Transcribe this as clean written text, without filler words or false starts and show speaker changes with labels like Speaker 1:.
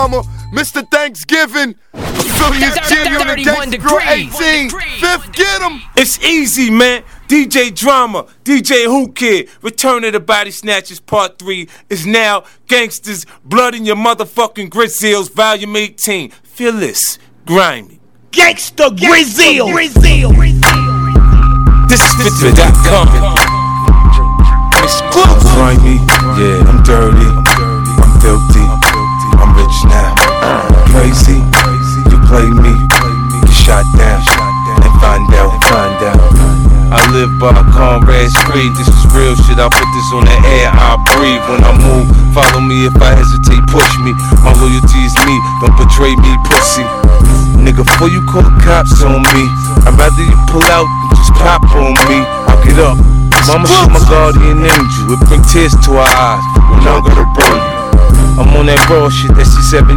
Speaker 1: Mr. Thanksgiving, Affiliates Junior and Gangsta Grill 18. Fifth, get him.
Speaker 2: It's easy, man. DJ Drama, DJ Who Kid, Return of the Body Snatchers Part 3 is now Gangsters, Blood in Your Motherfucking Grizzles, Volume 18. Fearless, grimy.
Speaker 3: Gangsta Grizzle.
Speaker 2: This is Fitbit.com. Exclusive. Grimy, yeah, I'm dirty, I'm filthy, I'm rich now. Crazy, you play me, get shot down, and find out. I live by Conrad's Creed, this is real shit, I put this on the air, I breathe when I move. Follow me if I hesitate, push me, my loyalty is me, don't betray me, pussy. Nigga, before you call the cops on me, I'd rather you pull out than just pop on me. I'll get up, mama shit my guardian angel, it bring tears to our eyes, we're not gonna burn you. I'm on that raw shit, that C7